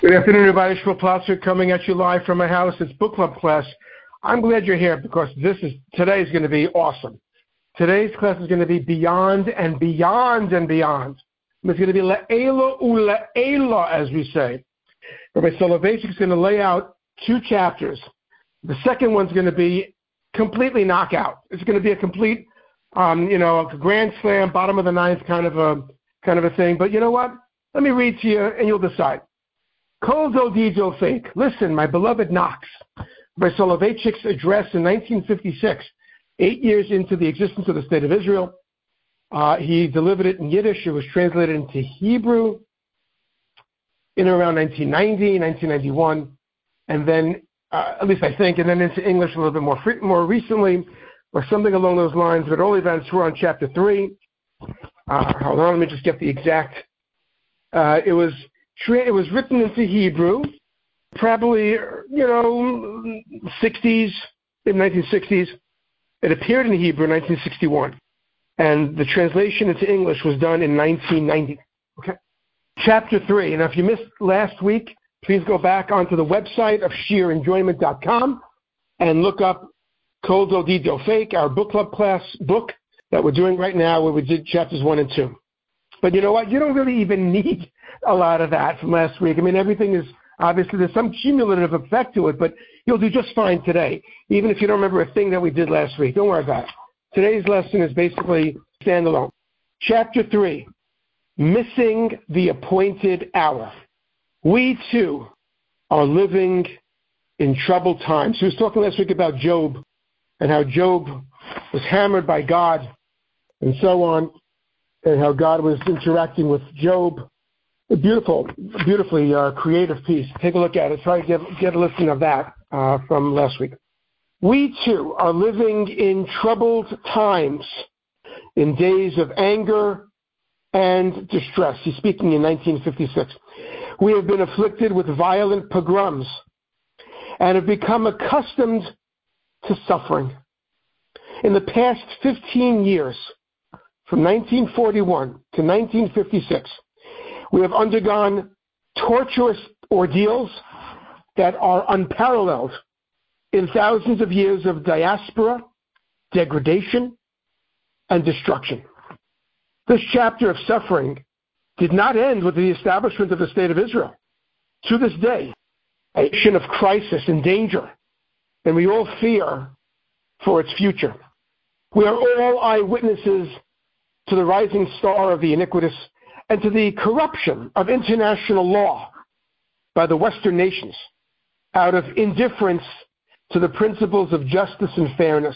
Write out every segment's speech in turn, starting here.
Good afternoon, everybody. Shmuel Plotzer coming at you live from my house. It's book club class. I'm glad you're here because today is going to be awesome. Today's class is going to be beyond and beyond and beyond. It's going to be la'ela ula'ela, as we say. Rabbi Soloveitchik is going to lay out two chapters. The second one's going to be completely knockout. It's going to be a complete, a grand slam, bottom of the ninth kind of a thing. But you know what? Let me read to you, and you'll decide. Kol Dodido Fake. Listen, my beloved Knox. By Soloveitchik's address in 1956, 8 years into the existence of the State of Israel. He delivered it in Yiddish. It was translated into Hebrew in around 1990, 1991, and then, at least I think, and then into English a little bit more recently, or something along those lines. But at all events, we're on chapter 3. Hold on, let me just get the exact. It was written into Hebrew, probably, 60s, in 1960s. It appeared in Hebrew in 1961. And the translation into English was done in 1990. Okay. Chapter 3. Now, if you missed last week, please go back onto the website of sheerenjoyment.com and look up Kol Dodido Fake, our book club class book that we're doing right now, where we did chapters 1 and 2. But you know what? You don't really even need a lot of that from last week. I mean, everything is, obviously, there's some cumulative effect to it, but you'll do just fine today, even if you don't remember a thing that we did last week. Don't worry about it. Today's lesson is basically standalone. Chapter 3, Missing the Appointed Hour. We, too, are living in troubled times. He was talking last week about Job and how Job was hammered by God and so on, and how God was interacting with Job. A beautifully creative piece. Take a look at it. Try to get a listen of that from last week. We, too, are living in troubled times, in days of anger and distress. He's speaking in 1956. We have been afflicted with violent pogroms and have become accustomed to suffering. In the past 15 years, from 1941 to 1956, we have undergone torturous ordeals that are unparalleled in thousands of years of diaspora, degradation, and destruction. This chapter of suffering did not end with the establishment of the State of Israel. To this day, a nation of crisis and danger, and we all fear for its future. We are all eyewitnesses to the rising star of the iniquitous and to the corruption of international law by the Western nations out of indifference to the principles of justice and fairness.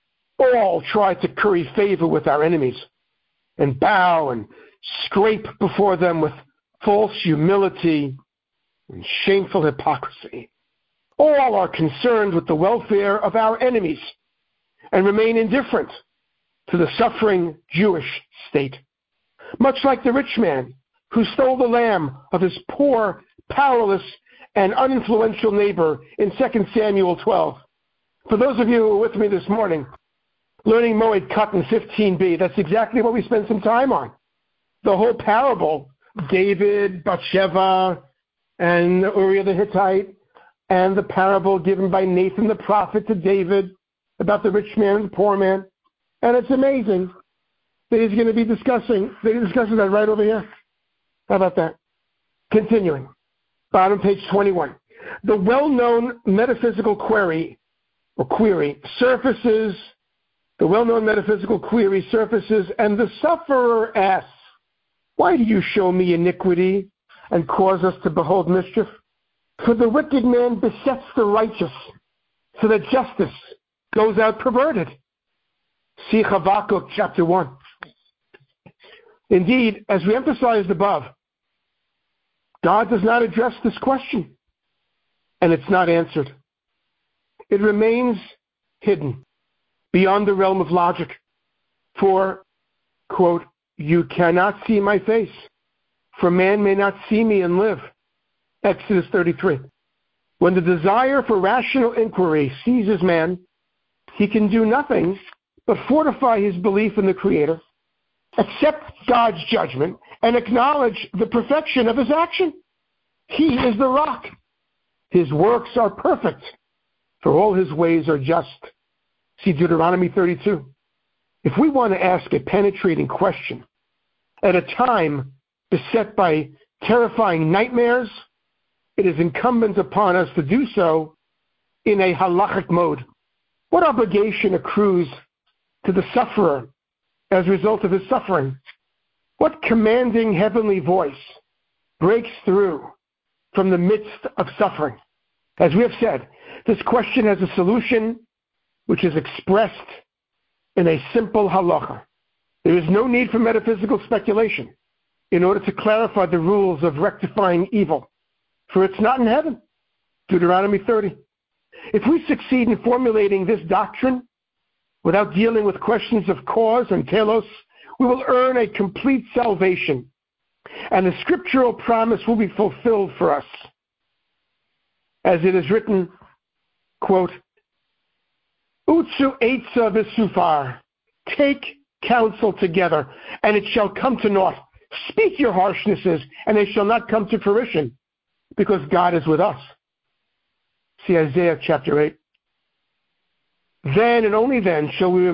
All try to curry favor with our enemies and bow and scrape before them with false humility and shameful hypocrisy. All are concerned with the welfare of our enemies and remain indifferent to the suffering Jewish state. Much like the rich man who stole the lamb of his poor, powerless, and uninfluential neighbor in 2 Samuel 12. For those of you who are with me this morning, learning Moed Katan 15b, that's exactly what we spent some time on. The whole parable, David, Bathsheba, and Uriah the Hittite, and the parable given by Nathan the prophet to David about the rich man and the poor man. And it's amazing that he's going to be discussing that right over here. How about that? Continuing. Bottom page 21. The well-known metaphysical query surfaces, and the sufferer asks, why do you show me iniquity and cause us to behold mischief? For the wicked man besets the righteous, so that justice goes out perverted. See Habakkuk chapter 1. Indeed, as we emphasized above, God does not address this question, and it's not answered. It remains hidden, beyond the realm of logic. For, quote, you cannot see my face, for man may not see me and live. Exodus 33. When the desire for rational inquiry seizes man, he can do nothing but fortify his belief in the Creator, accept God's judgment, and acknowledge the perfection of his action. He is the rock. His works are perfect, for all his ways are just. See Deuteronomy 32. If we want to ask a penetrating question at a time beset by terrifying nightmares, it is incumbent upon us to do so in a halachic mode. What obligation accrues to the sufferer as a result of his suffering? What commanding heavenly voice breaks through from the midst of suffering? As we have said, this question has a solution which is expressed in a simple halacha. There is no need for metaphysical speculation in order to clarify the rules of rectifying evil, for it's not in heaven. Deuteronomy 30. If we succeed in formulating this doctrine without dealing with questions of cause and telos, we will earn a complete salvation, and the scriptural promise will be fulfilled for us. As it is written, quote, Utsu Eitza v'Sufar, take counsel together, and it shall come to naught. Speak your harshnesses, and they shall not come to fruition, because God is with us. See Isaiah chapter 8. Then and only then shall we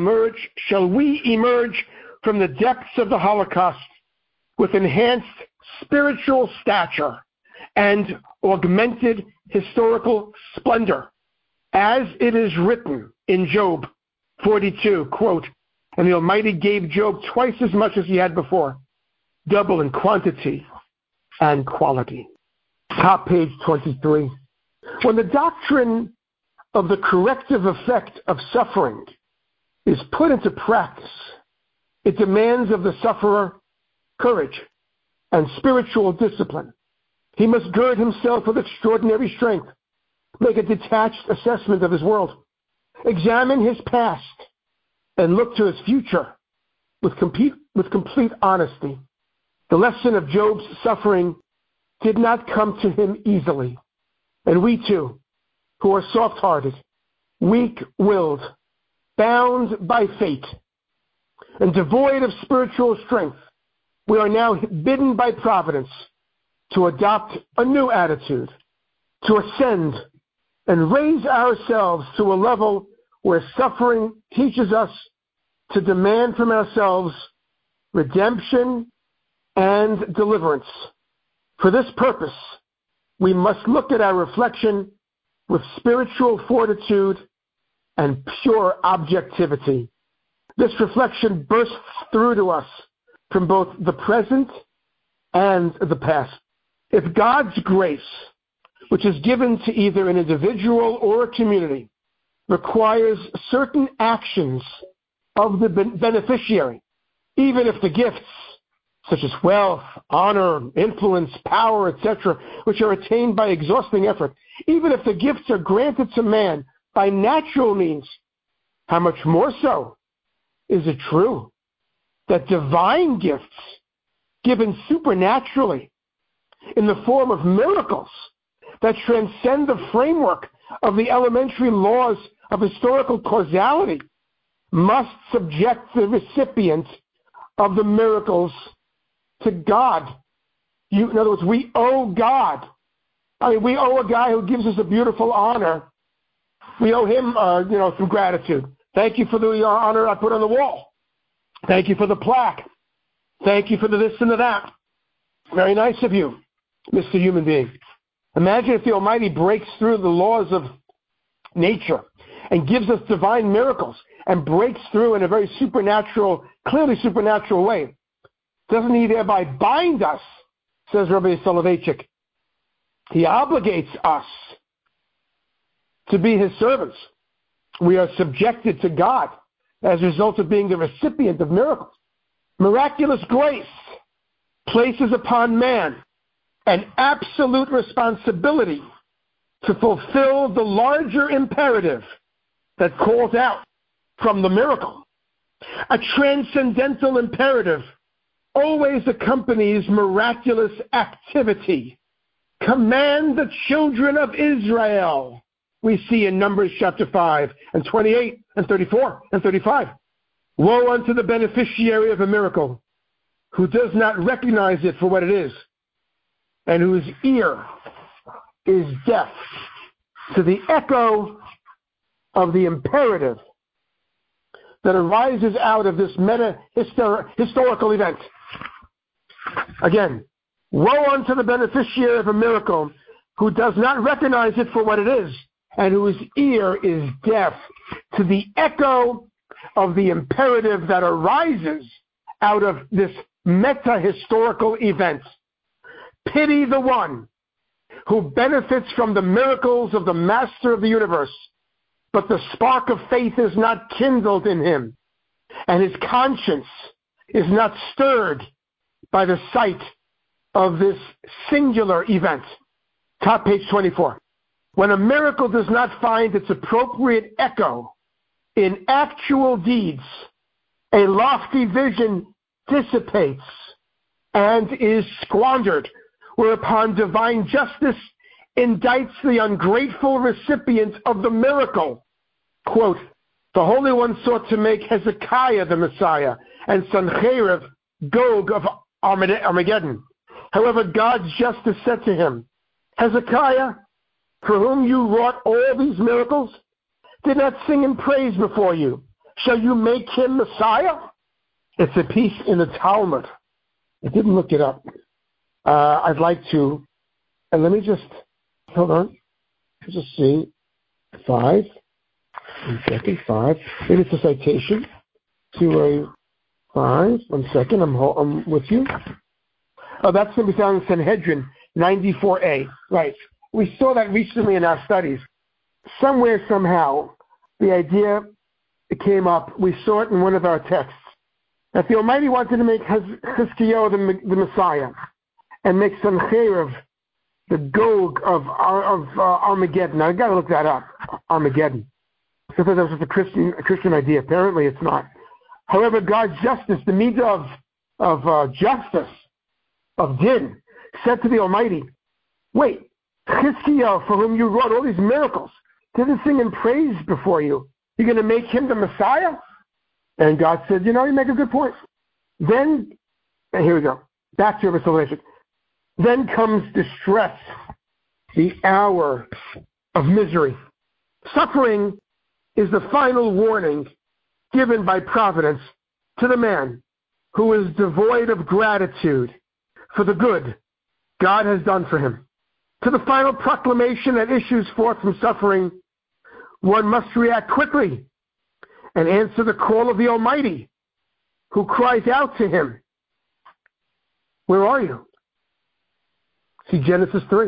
emerge from the depths of the Holocaust with enhanced spiritual stature and augmented historical splendor. As it is written in Job 42, quote, and the Almighty gave Job twice as much as he had before, double in quantity and quality. Top page 23. When the doctrine of the corrective effect of suffering is put into practice, it demands of the sufferer courage and spiritual discipline. He must gird himself with extraordinary strength, make a detached assessment of his world, examine his past, and look to his future with complete honesty. The lesson of Job's suffering did not come to him easily. And we too, who are soft-hearted, weak-willed, bound by fate, and devoid of spiritual strength, we are now bidden by providence to adopt a new attitude, to ascend and raise ourselves to a level where suffering teaches us to demand from ourselves redemption and deliverance. For this purpose, we must look at our reflection with spiritual fortitude and pure objectivity. This reflection bursts through to us from both the present and the past. If God's grace, which is given to either an individual or a community, requires certain actions of the beneficiary, even if the gifts, such as wealth, honor, influence, power, etc., which are attained by exhausting effort, even if the gifts are granted to man by natural means, how much more so is it true that divine gifts given supernaturally in the form of miracles that transcend the framework of the elementary laws of historical causality must subject the recipient of the miracles to God. In other words, we owe God. We owe a guy who gives us a beautiful honor. We owe him, some gratitude. Thank you for the honor I put on the wall. Thank you for the plaque. Thank you for the this and the that. Very nice of you, Mr. Human Being. Imagine if the Almighty breaks through the laws of nature and gives us divine miracles and breaks through in a very supernatural, clearly supernatural way. Doesn't he thereby bind us, says Rabbi Soloveitchik. He obligates us to be his servants. We are subjected to God as a result of being the recipient of miracles. Miraculous grace places upon man an absolute responsibility to fulfill the larger imperative that calls out from the miracle. A transcendental imperative always accompanies miraculous activity. Command the children of Israel, we see in Numbers chapter 5 and 28 and 34 and 35. Woe unto the beneficiary of a miracle who does not recognize it for what it is, and whose ear is deaf to the echo of the imperative that arises out of this historical event. Again, woe unto the beneficiary of a miracle who does not recognize it for what it is, and whose ear is deaf to the echo of the imperative that arises out of this meta-historical event. Pity the one who benefits from the miracles of the Master of the universe, but the spark of faith is not kindled in him, and his conscience is not stirred by the sight of this singular event. Top page 24. When a miracle does not find its appropriate echo in actual deeds, a lofty vision dissipates and is squandered, whereupon divine justice indicts the ungrateful recipient of the miracle. Quote, the Holy One sought to make Hezekiah the Messiah and Sancheriv Gog of Armageddon. However, God's justice said to him, Hezekiah, for whom you wrought all these miracles, did not sing and praise before you. Shall you make him Messiah? It's a piece in the Talmud. I didn't look it up. I'd like to. And let me just, hold on. Let's just see. 5. 1 second, 5. Maybe it's a citation to a 5. 1 second, I'm with you. Oh, that's going to be found in Sanhedrin 94a. Right. We saw that recently in our studies. Somewhere, somehow, the idea came up. We saw it in one of our texts. That the Almighty wanted to make Chizkiyahu the Messiah and make Sancheriv the Gog of Armageddon. Now, I've got to look that up. Armageddon. I thought that was a Christian idea. Apparently, it's not. However, God's justice, the midah of justice, of din, said to the Almighty, wait, Chizkiyahu, for whom you wrought all these miracles, didn't sing and praise before you. You're going to make him the Messiah? And God said, you make a good point. Then, and here we go, back to reconciliation. Then comes distress, the hour of misery. Suffering is the final warning given by providence to the man who is devoid of gratitude for the good God has done for him. To the final proclamation that issues forth from suffering, one must react quickly and answer the call of the Almighty, who cries out to him, where are you? See Genesis 3.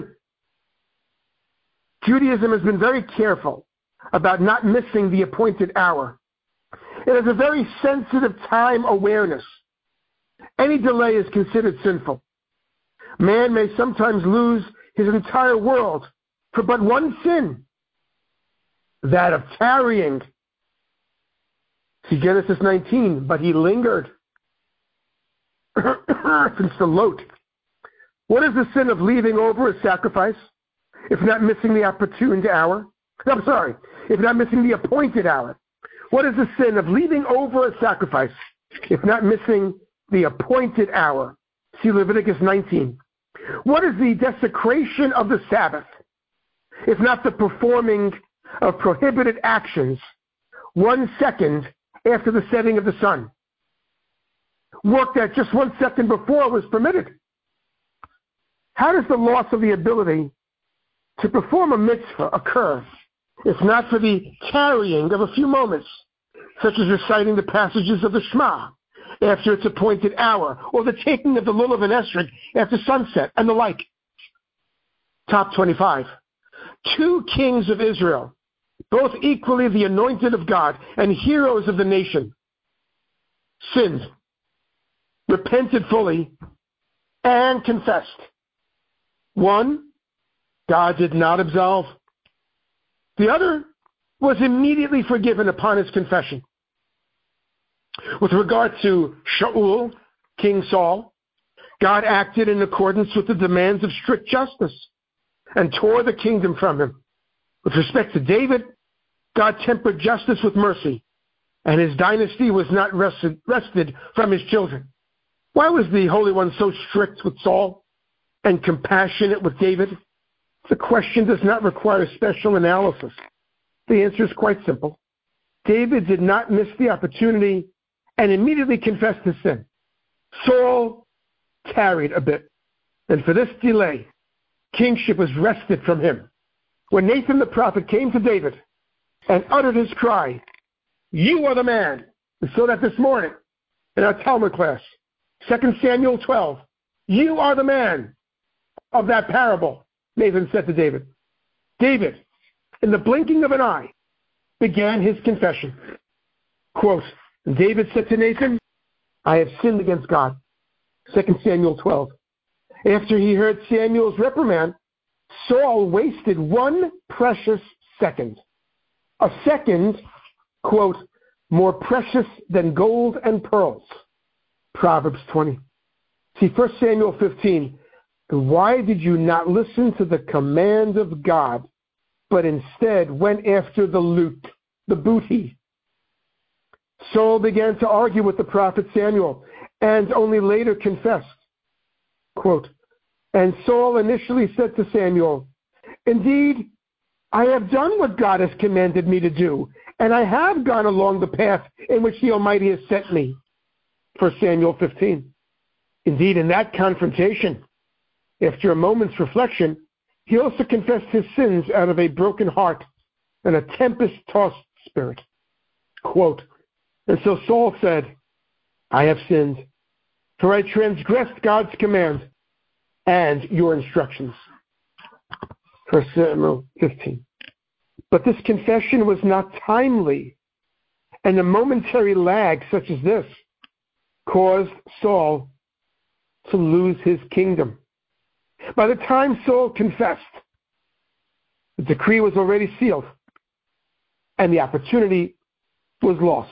Judaism has been very careful about not missing the appointed hour. It has a very sensitive time awareness. Any delay is considered sinful. Man may sometimes lose his entire world for but one sin, that of tarrying. See Genesis 19, but he lingered. Since the Lot. What is the sin of leaving over a sacrifice, if not missing the opportune hour? If not missing the appointed hour. What is the sin of leaving over a sacrifice, if not missing the appointed hour? See Leviticus 19. What is the desecration of the Sabbath, if not the performing of prohibited actions 1 second after the setting of the sun? Work that just 1 second before was permitted. How does the loss of the ability to perform a mitzvah occur, if not for the tarrying of a few moments, such as reciting the passages of the Shema after its appointed hour, or the taking of the lulav and esrog after sunset, and the like? Top 25. 2 kings of Israel, both equally the anointed of God and heroes of the nation, sinned, repented fully, and confessed. One, God did not absolve. The other was immediately forgiven upon his confession. With regard to Shaul, King Saul, God acted in accordance with the demands of strict justice and tore the kingdom from him. With respect to David, God tempered justice with mercy, and his dynasty was not wrested from his children. Why was the Holy One so strict with Saul? and compassionate with David? The question does not require special analysis. The answer is quite simple. David did not miss the opportunity and immediately confessed his sin. Saul tarried a bit, and for this delay, kingship was wrested from him. When Nathan the prophet came to David and uttered his cry, "You are the man." We saw that this morning in our Talmud class, 2 Samuel 12. "You are the man of that parable," Nathan said to David. David, in the blinking of an eye, began his confession. Quote, David said to Nathan, "I have sinned against God." 2 Samuel 12. After he heard Samuel's reprimand, Saul wasted one precious second. A second, quote, more precious than gold and pearls. Proverbs 20. See, 1 Samuel 15. Why did you not listen to the command of God, but instead went after the loot, the booty? Saul began to argue with the prophet Samuel, and only later confessed. Quote, and Saul initially said to Samuel, "Indeed, I have done what God has commanded me to do, and I have gone along the path in which the Almighty has sent me." 1 Samuel 15. Indeed, in that confrontation, after a moment's reflection, he also confessed his sins out of a broken heart and a tempest-tossed spirit. Quote, and so Saul said, "I have sinned, for I transgressed God's command and your instructions." 1 Samuel 15. But this confession was not timely, and a momentary lag such as this caused Saul to lose his kingdom. By the time Saul confessed, the decree was already sealed, and the opportunity was lost.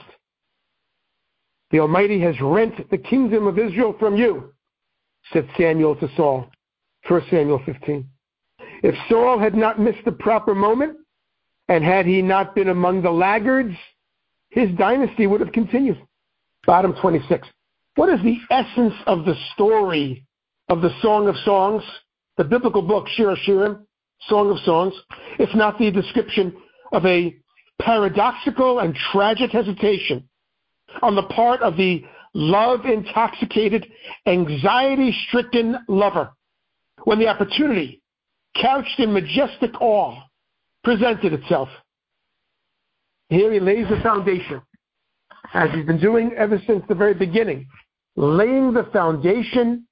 "The Almighty has rent the kingdom of Israel from you," said Samuel to Saul. 1 Samuel 15. If Saul had not missed the proper moment, and had he not been among the laggards, his dynasty would have continued. Bottom 26. What is the essence of the story of the Song of Songs, the biblical book Shir Hashirim, Song of Songs, if not the description of a paradoxical and tragic hesitation on the part of the love-intoxicated, anxiety-stricken lover, when the opportunity, couched in majestic awe, presented itself? Here he lays the foundation, as he's been doing ever since the very beginning, laying the foundation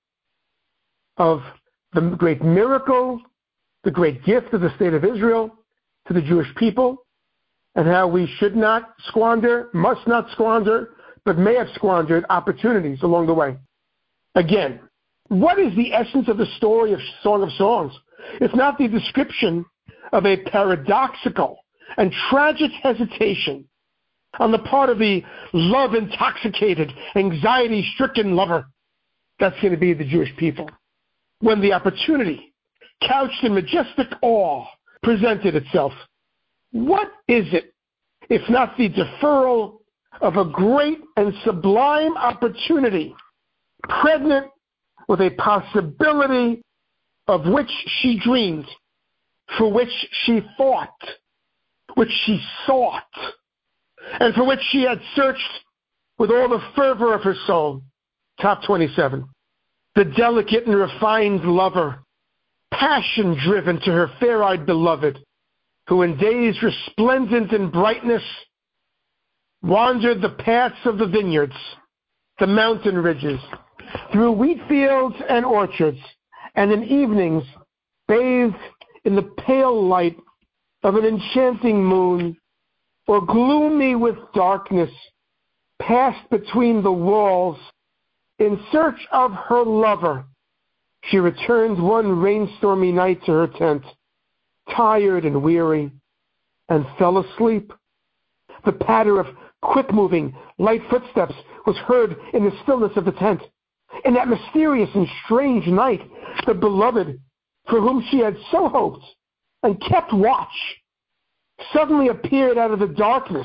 of the great miracle, the great gift of the state of Israel to the Jewish people, and how we should not squander, must not squander, but may have squandered opportunities along the way. Again, what is the essence of the story of Song of Songs, if not the description of a paradoxical and tragic hesitation on the part of the love-intoxicated, anxiety-stricken lover? That's going to be the Jewish people. When the opportunity, couched in majestic awe, presented itself, what is it, if not the deferral of a great and sublime opportunity, pregnant with a possibility of which she dreamed, for which she fought, which she sought, and for which she had searched with all the fervor of her soul? Top 27. The delicate and refined lover, passion-driven to her fair-eyed beloved, who in days resplendent in brightness wandered the paths of the vineyards, the mountain ridges, through wheat fields and orchards, and in evenings bathed in the pale light of an enchanting moon, or gloomy with darkness, passed between the walls in search of her lover. She returned one rainstormy night to her tent, tired and weary, and fell asleep. The patter of quick-moving, light footsteps was heard in the stillness of the tent. In that mysterious and strange night, the beloved, for whom she had so hoped and kept watch, suddenly appeared out of the darkness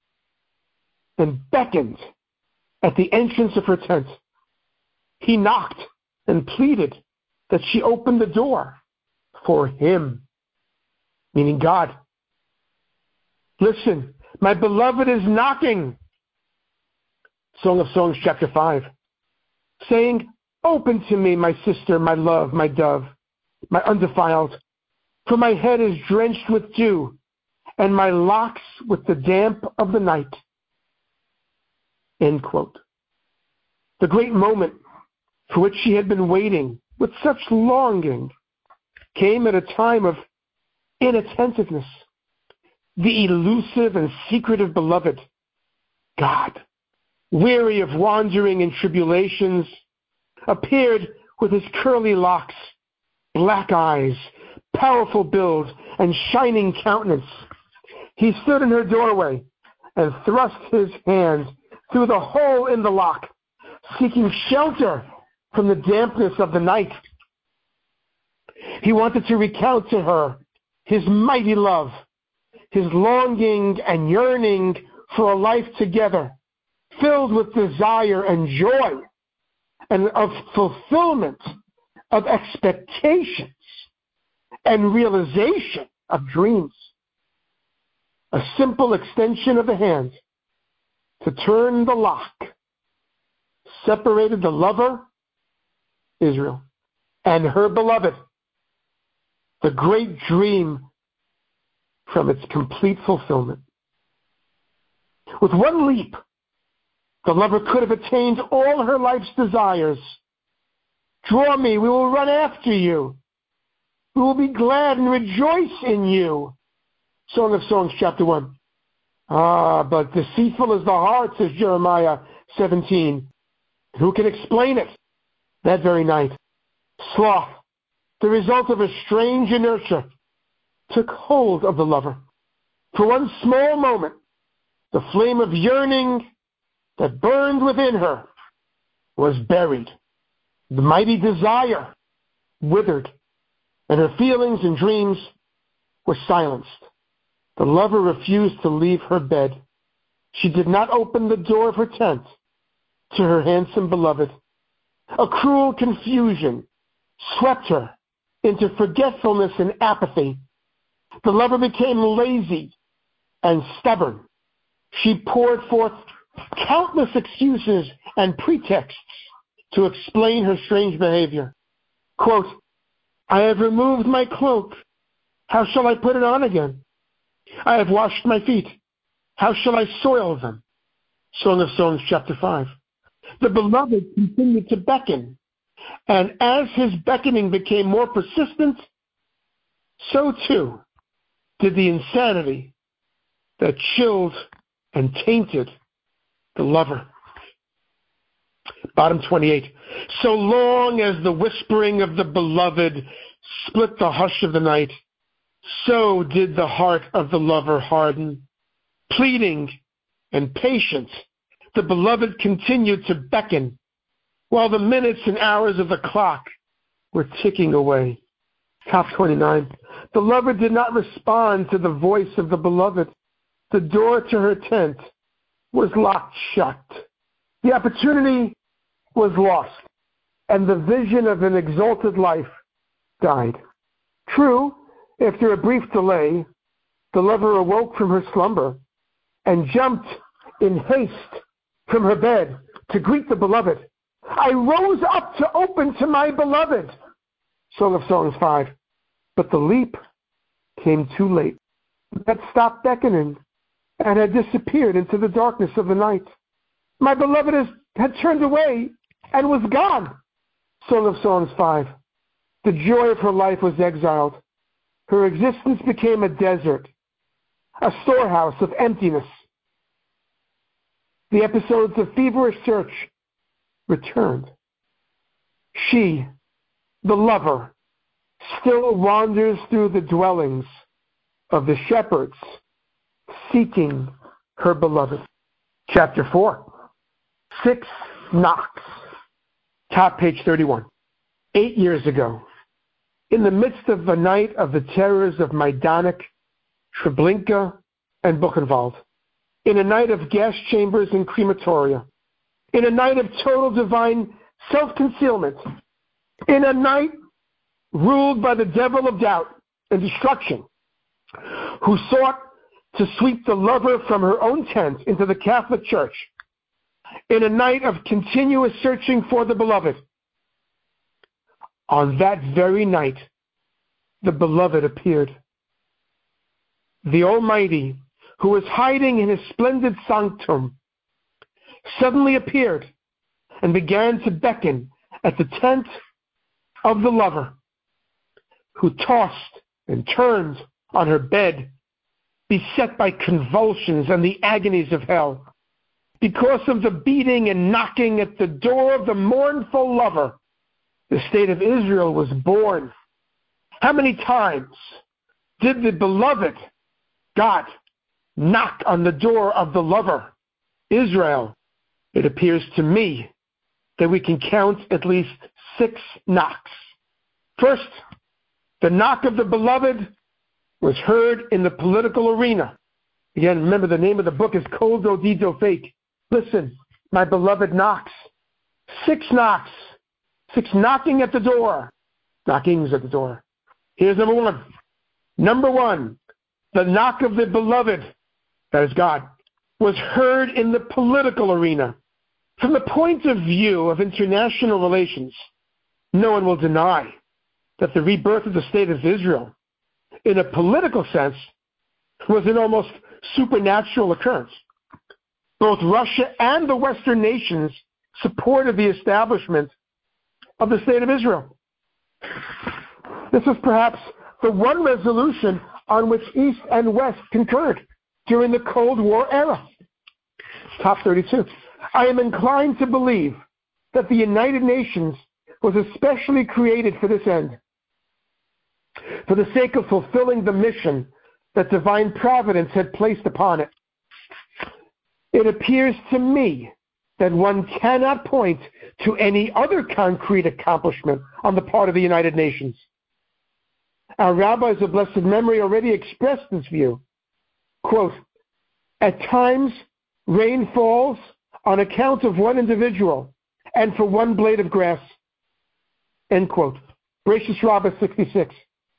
and beckoned at the entrance of her tent. He knocked and pleaded that she opened the door for him, meaning God. Listen, my beloved is knocking. Song of Songs, chapter 5. Saying, open to me, my sister, my love, my dove, my undefiled. For my head is drenched with dew, and my locks with the damp of the night. End quote. The great moment for which she had been waiting with such longing came at a time of inattentiveness. The elusive and secretive beloved, God, weary of wandering in tribulations, appeared with his curly locks, black eyes, powerful build, and shining countenance. He stood in her doorway and thrust his hand through the hole in the lock, seeking shelter from the dampness of the night. He wanted to recount to her his mighty love, his longing and yearning for a life together, filled with desire and joy, and of fulfillment of expectations and realization of dreams. A simple extension of the hand to turn the lock separated the lover, Israel, and her beloved, the great dream, from its complete fulfillment. With one leap, the lover could have attained all her life's desires. Draw me, we will run after you. We will be glad and rejoice in you. Song of Songs, chapter 1. But deceitful is the heart, says Jeremiah 17. Who can explain it? That very night, sloth, the result of a strange inertia, took hold of the lover. For one small moment, the flame of yearning that burned within her was buried. The mighty desire withered, and her feelings and dreams were silenced. The lover refused to leave her bed. She did not open the door of her tent to her handsome beloved. A cruel confusion swept her into forgetfulness and apathy. The lover became lazy and stubborn. She poured forth countless excuses and pretexts to explain her strange behavior. Quote, I have removed my cloak. How shall I put it on again? I have washed my feet. How shall I soil them? Song of Songs, chapter 5. The beloved continued to beckon, and as his beckoning became more persistent, so too did the insanity that chilled and tainted the lover. Bottom 28. So long as the whispering of the beloved split the hush of the night, so did the heart of the lover harden. Pleading and patient, the beloved continued to beckon, while the minutes and hours of the clock were ticking away. Top 29. The lover did not respond to the voice of the beloved. The door to her tent was locked shut. The opportunity was lost, and the vision of an exalted life died. True, after a brief delay, the lover awoke from her slumber and jumped in haste from her bed to greet the beloved. I rose up to open to my beloved. Song of Songs 5. But the leap came too late. Had stopped beckoning and had disappeared into the darkness of the night. My beloved had turned away and was gone. Song of Songs 5. The joy of her life was exiled. Her existence became a desert, a storehouse of emptiness. The episodes of feverish search returned. She, the lover, still wanders through the dwellings of the shepherds, seeking her beloved. Chapter 4. 6 knocks. Top page 31. 8 years ago, in the midst of the night of the terrors of Majdanek, Treblinka, and Buchenwald, in a night of gas chambers and crematoria, in a night of total divine self-concealment, in a night ruled by the devil of doubt and destruction, who sought to sweep the lover from her own tent into the Catholic Church in a night of continuous searching for the beloved. On that very night, the beloved appeared. The Almighty, who was hiding in his splendid sanctum, suddenly appeared and began to beckon at the tent of the lover, who tossed and turned on her bed, beset by convulsions and the agonies of hell. Because of the beating and knocking at the door of the mournful lover, the state of Israel was born. How many times did the beloved God knock on the door of the lover, Israel? It appears to me that we can count at least 6 knocks. First, the knock of the beloved was heard in the political arena. Again, remember, the name of the book is Kol Dodi Dofek. Listen, my beloved knocks. 6 knocks. 6 knocking at the door. Knockings at the door. Here's number 1. Number 1, the knock of the beloved, that is God, was heard in the political arena. From the point of view of international relations, no one will deny that the rebirth of the state of Israel, in a political sense, was an almost supernatural occurrence. Both Russia and the Western nations supported the establishment of the state of Israel. This was perhaps the one resolution on which East and West concurred during the Cold War era. Top 32. I am inclined to believe that the United Nations was especially created for this end, for the sake of fulfilling the mission that divine providence had placed upon it. It appears to me that one cannot point to any other concrete accomplishment on the part of the United Nations. Our rabbis of blessed memory already expressed this view. Quote, at times, rain falls on account of one individual and for one blade of grass. End quote. Bereshis Rabbah 66.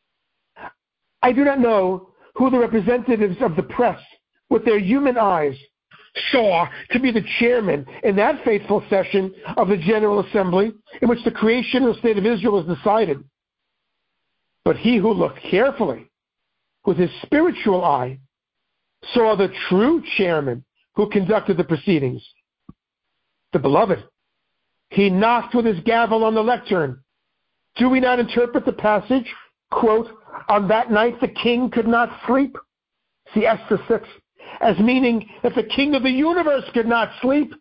I do not know who the representatives of the press, with their human eyes, saw to be the chairman in that fateful session of the General Assembly in which the creation of the State of Israel was decided. But he who looked carefully with his spiritual eye saw the true chairman who conducted the proceedings, the beloved. He knocked with his gavel on the lectern. Do we not interpret the passage, quote, on that night the king could not sleep? See Esther 6. As meaning that the king of the universe could not sleep.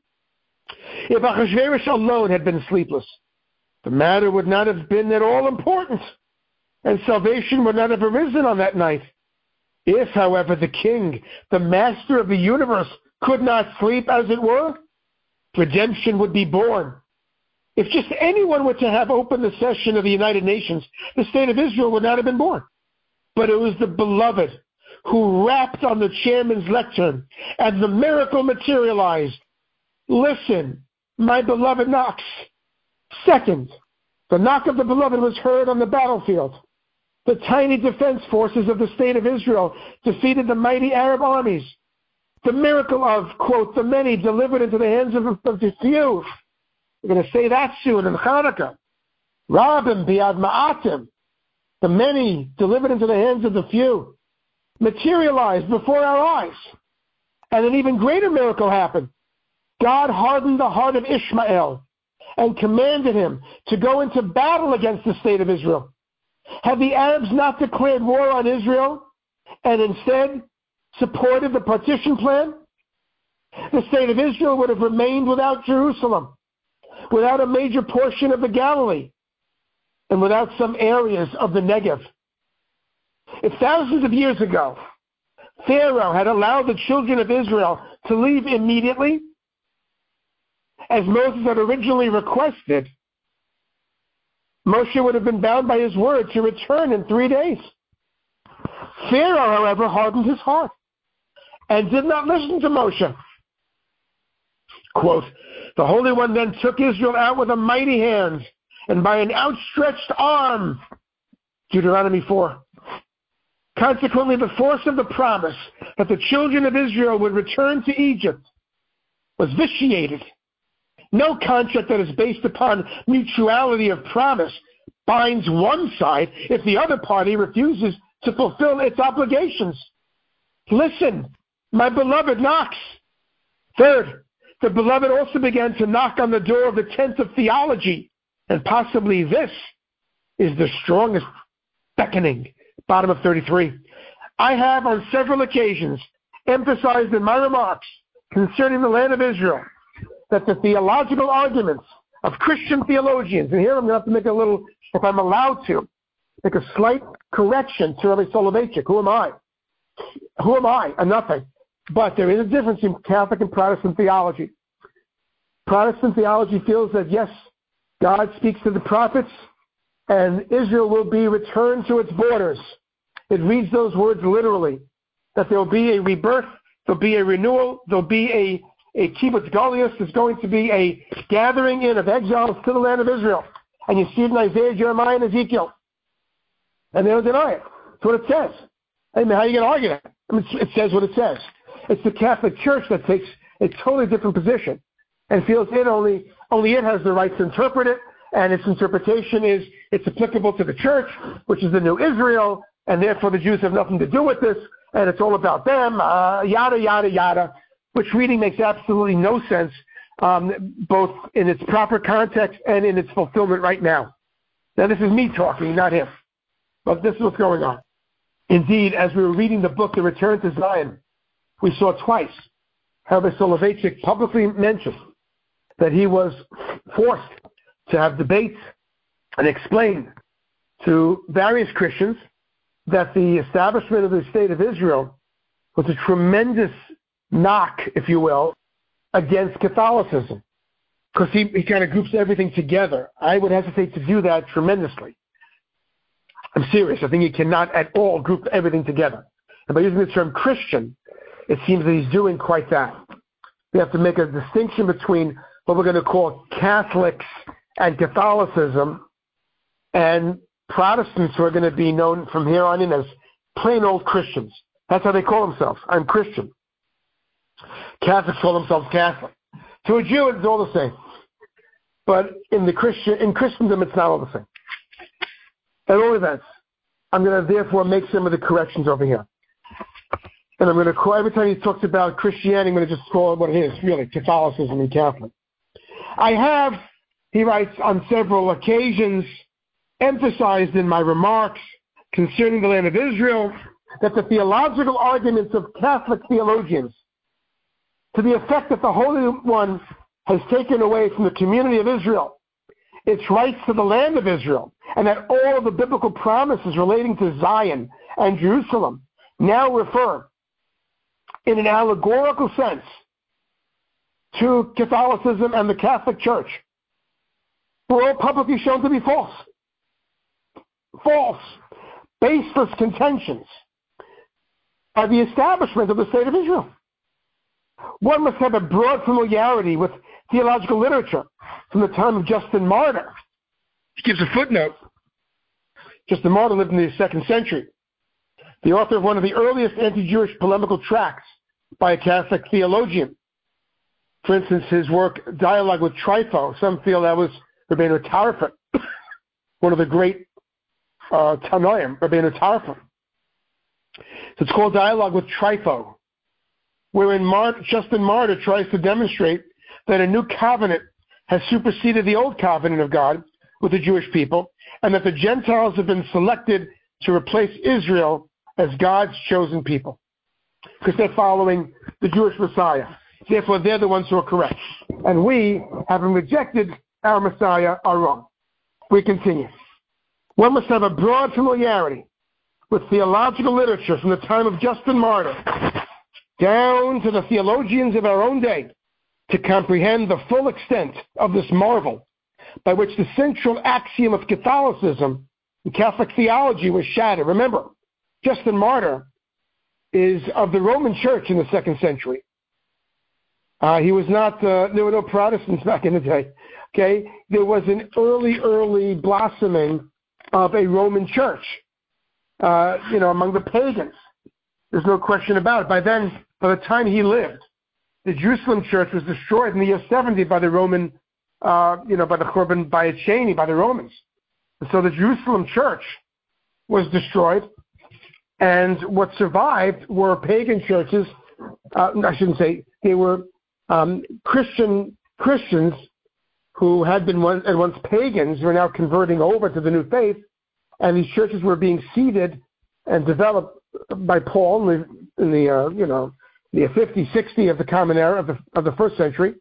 If Ahasuerus alone had been sleepless, the matter would not have been at all important, and salvation would not have arisen on that night. If, however, the king, the master of the universe, could not sleep, as it were, redemption would be born. If just anyone were to have opened the session of the United Nations, the state of Israel would not have been born. But it was the beloved who rapped on the chairman's lectern, and the miracle materialized. Listen, my beloved knocks. Second, the knock of the beloved was heard on the battlefield. The tiny defense forces of the state of Israel defeated the mighty Arab armies. The miracle of, quote, the many delivered into the hands of the few. We're going to say that soon in Hanukkah. Rabim biad ma'atim. The many delivered into the hands of the few. Materialized before our eyes. And an even greater miracle happened. God hardened the heart of Ishmael and commanded him to go into battle against the state of Israel. Had the Arabs not declared war on Israel and instead supported the partition plan, the state of Israel would have remained without Jerusalem, without a major portion of the Galilee, and without some areas of the Negev. If thousands of years ago, Pharaoh had allowed the children of Israel to leave immediately, as Moses had originally requested, Moshe would have been bound by his word to return in 3 days. Pharaoh, however, hardened his heart and did not listen to Moshe. Quote, the Holy One then took Israel out with a mighty hand, and by an outstretched arm Deuteronomy 4. Consequently, the force of the promise that the children of Israel would return to Egypt was vitiated. No contract that is based upon mutuality of promise binds one side if the other party refuses to fulfill its obligations. Listen, my beloved knocks. Third, the beloved also began to knock on the door of the tent of theology, and possibly this is the strongest beckoning. Bottom of 33. I have on several occasions emphasized in my remarks concerning the land of Israel that the theological arguments of Christian theologians, and here I'm going to have to make a little, if I'm allowed to, make a slight correction to Rabbi Soloveitchik. Who am I? Who am I? A nothing. But there is a difference in Catholic and Protestant theology. Protestant theology feels that, yes, God speaks to the prophets, and Israel will be returned to its borders. It reads those words literally, that there will be a rebirth, there will be a renewal, there will be a kibbutz galius. There's going to be a gathering in of exiles to the land of Israel. And you see it in Isaiah, Jeremiah, and Ezekiel. And they don't deny it. That's what it says. I mean, how are you going to argue that? I mean, it says what it says. It's the Catholic Church that takes a totally different position and feels only it has the right to interpret it, and its interpretation is it's applicable to the church, which is the new Israel, and therefore the Jews have nothing to do with this, and it's all about them, yada, yada, yada, which reading makes absolutely no sense, both in its proper context and in its fulfillment right now. Now, this is me talking, not him, but this is what's going on. Indeed, as we were reading the book, The Return to Zion, we saw twice how Rabbi Soloveitchik publicly mentioned that he was forced to have debates and explain to various Christians that the establishment of the State of Israel was a tremendous knock, if you will, against Catholicism. Because he kind of groups everything together. I would hesitate to do that tremendously. I'm serious. I think you cannot at all group everything together. And by using the term Christian, it seems that he's doing quite that. We have to make a distinction between what we're going to call Catholics and Catholicism, and Protestants who are going to be known from here on in as plain old Christians. That's how they call themselves. I'm Christian. Catholics call themselves Catholic. To a Jew, it's all the same. But in Christendom, it's not all the same. At all events, I'm going to therefore make some of the corrections over here. And I'm going to call, every time he talks about Christianity, I'm going to just call it what it is, really, Catholicism and Catholic. I have, he writes, on several occasions, emphasized in my remarks concerning the land of Israel that the theological arguments of Catholic theologians to the effect that the Holy One has taken away from the community of Israel its rights to the land of Israel, and that all of the biblical promises relating to Zion and Jerusalem now refer in an allegorical sense to Catholicism and the Catholic Church, were all publicly shown to be false. False, baseless contentions by the establishment of the State of Israel. One must have a broad familiarity with theological literature from the time of Justin Martyr. He gives a footnote. Justin Martyr lived in the 2nd century. The author of one of the earliest anti-Jewish polemical tracts by a Catholic theologian. For instance, his work, Dialogue with Trypho. Some feel that was Rabbeinu Tarfon, one of the great Tanoim, Rabbeinu Tarfon. So it's called Dialogue with Trypho, wherein Justin Martyr tries to demonstrate that a new covenant has superseded the old covenant of God with the Jewish people, and that the Gentiles have been selected to replace Israel as God's chosen people, because they're following the Jewish Messiah. Therefore, they're the ones who are correct. And we, having rejected our Messiah, are wrong. We continue. One must have a broad familiarity with theological literature from the time of Justin Martyr down to the theologians of our own day to comprehend the full extent of this marvel by which the central axiom of Catholicism and Catholic theology was shattered. Remember, Justin Martyr is of the Roman Church in the 2nd century. He was not, there were no Protestants back in the day. Okay? There was an early blossoming of a Roman church, among the pagans. There's no question about it. By the time he lived, the Jerusalem church was destroyed in the year 70 by the Roman, by the Churban Bayit Sheni, by the Romans. And so the Jerusalem church was destroyed, and what survived were pagan churches. I shouldn't say, they were Christians who had been at once pagans, who are now converting over to the new faith, and these churches were being seeded and developed by Paul in the 50, 60 of the Common Era of the first century.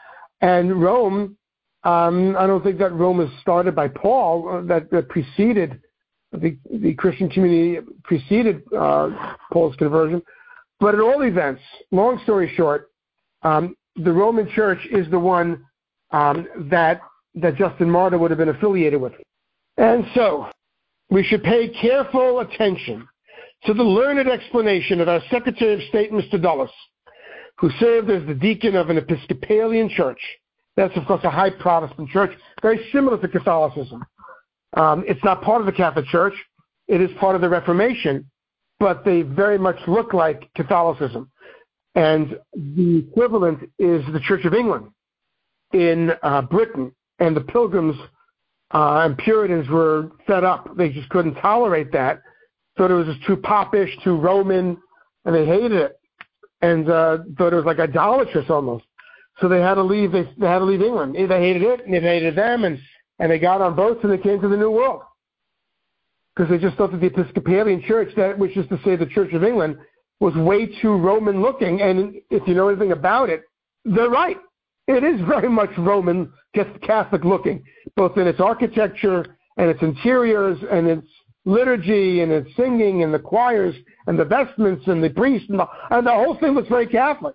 And Rome, I don't think that Rome was started by Paul. That preceded the Christian community, preceded Paul's conversion. But at all events, long story short, the Roman Church is the one that Justin Martyr would have been affiliated with. And so we should pay careful attention to the learned explanation of our Secretary of State, Mr. Dulles, who served as the deacon of an Episcopalian church. That's, of course, a high Protestant church, very similar to Catholicism. It's not part of the Catholic Church. It is part of the Reformation, but they very much look like Catholicism. And the equivalent is the Church of England in Britain. And the Pilgrims and Puritans were fed up. They just couldn't tolerate that. Thought it was just too popish, too Roman, and they hated it. And thought it was like idolatrous almost. So they had to leave. They had to leave England. They hated it, and it hated them, and they got on boats and they came to the New World because they just thought that the Episcopalian Church, which is to say the Church of England, was way too Roman looking. And if you know anything about it, they're right. It is very much Roman, just Catholic looking, both in its architecture and its interiors and its liturgy and its singing and the choirs and the vestments and the priests and the whole thing looks very Catholic.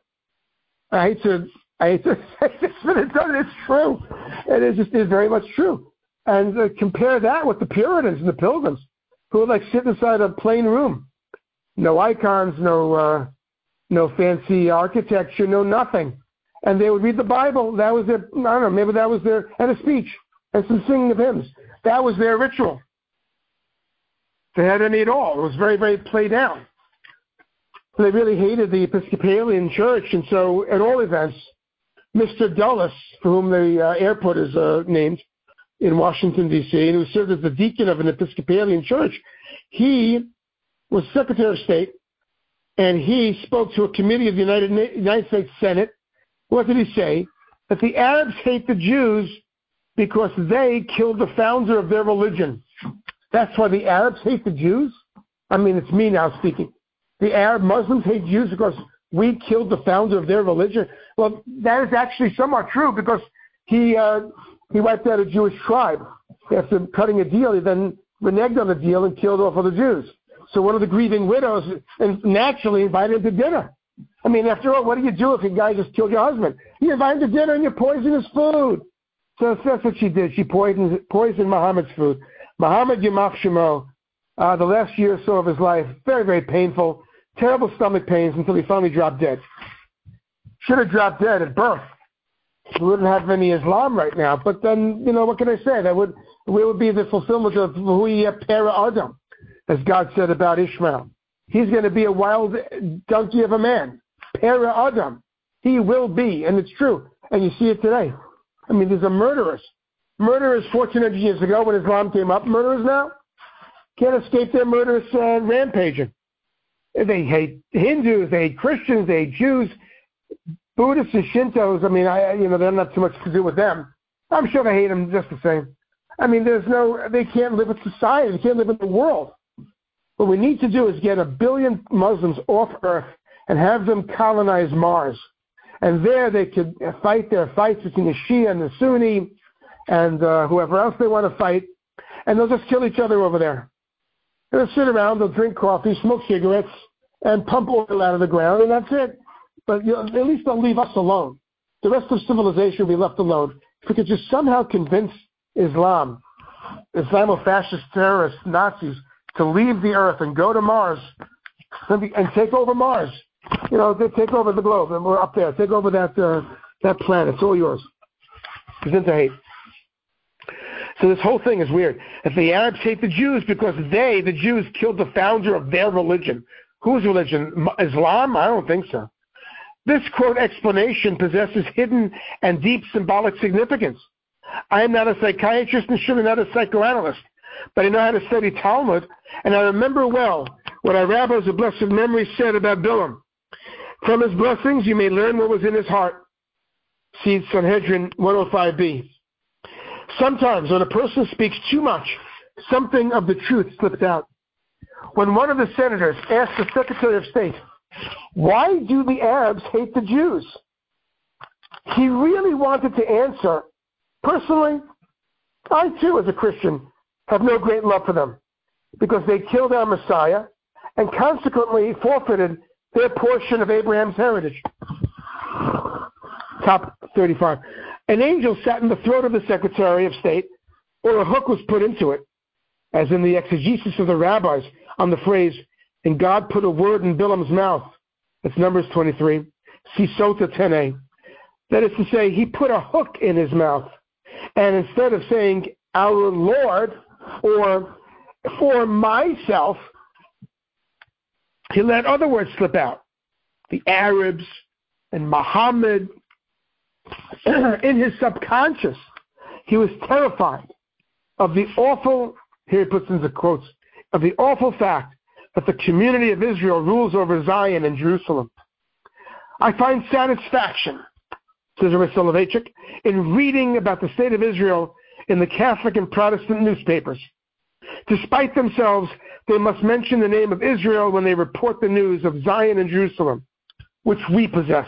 I hate to say this, but it's true. It is very much true. And compare that with the Puritans and the Pilgrims, who would like sit inside a plain room, no icons, no fancy architecture, no nothing, and they would read the Bible. That was their, I don't know, maybe that was their, and a speech and some singing of hymns. That was their ritual. They had any at all. It was very, very played down. So they really hated the Episcopalian Church, and so at all events, Mr. Dulles, for whom the airport is named in Washington, D.C., and who served as the deacon of an Episcopalian church, he was Secretary of State, and he spoke to a committee of the United States Senate. What did he say? That the Arabs hate the Jews because they killed the founder of their religion. That's why the Arabs hate the Jews? I mean, it's me now speaking. The Arab Muslims hate Jews because we killed the founder of their religion? Well, that is actually somewhat true because he wiped out a Jewish tribe. After cutting a deal, he then reneged on the deal and killed off all the Jews. So one of the grieving widows naturally invited him to dinner. I mean, after all, what do you do if a guy just killed your husband? You invite him to dinner and you poison his food. So that's what she did. She poisoned Muhammad's food. Muhammad Yamach Shemo, the last year or so of his life, very, very painful, terrible stomach pains until he finally dropped dead. Should have dropped dead at birth. We wouldn't have any Islam right now. But then, what can I say? That would be the fulfillment of Hui Pera Adam, as God said about Ishmael. He's going to be a wild donkey of a man. Pera Adam. He will be, and it's true. And you see it today. I mean, there's a murderers. Murderers 1,400 years ago when Islam came up. Murderers now can't escape their murderous rampaging. They hate Hindus, they hate Christians, they hate Jews, Buddhists and Shintos. I mean, they're not too much to do with them. I'm sure they hate them just the same. I mean, they can't live in society. They can't live in the world. What we need to do is get 1 billion Muslims off Earth and have them colonize Mars. And there they could fight their fights between the Shia and the Sunni and whoever else they want to fight. And they'll just kill each other over there. They'll sit around, they'll drink coffee, smoke cigarettes, and pump oil out of the ground, and that's it. But at least they'll leave us alone. The rest of civilization will be left alone. If we could just somehow convince Islamofascist terrorists, Nazis, to leave the Earth and go to Mars and take over Mars. They take over the globe, and we're up there. Take over that planet. It's all yours. It's into hate. So this whole thing is weird. That the Arabs hate the Jews because they, the Jews, killed the founder of their religion. Whose religion? Islam? I don't think so. This, quote, explanation possesses hidden and deep symbolic significance. I am not a psychiatrist and surely not a psychoanalyst, but I know how to study Talmud, and I remember well what our rabbis of blessed memory said about Bilam. From his blessings, you may learn what was in his heart. See Sanhedrin 105b. Sometimes when a person speaks too much, something of the truth slips out. When one of the senators asked the Secretary of State, why do the Arabs hate the Jews? He really wanted to answer, personally, I too, as a Christian, have no great love for them because they killed our Messiah and consequently forfeited their portion of Abraham's heritage. Top 35. An angel sat in the throat of the Secretary of State, or a hook was put into it, as in the exegesis of the rabbis on the phrase, and God put a word in Bilam's mouth. That's Numbers 23. See Sota 10a. That is to say, he put a hook in his mouth. And instead of saying, our Lord, or for myself, he let other words slip out. The Arabs and Muhammad. In his subconscious, he was terrified of the awful, here he puts in the quotes, of the awful fact that the community of Israel rules over Zion and Jerusalem. I find satisfaction, says Rabbi Soloveitchik, in reading about the state of Israel in the Catholic and Protestant newspapers. Despite themselves, they must mention the name of Israel when they report the news of Zion and Jerusalem, which we possess.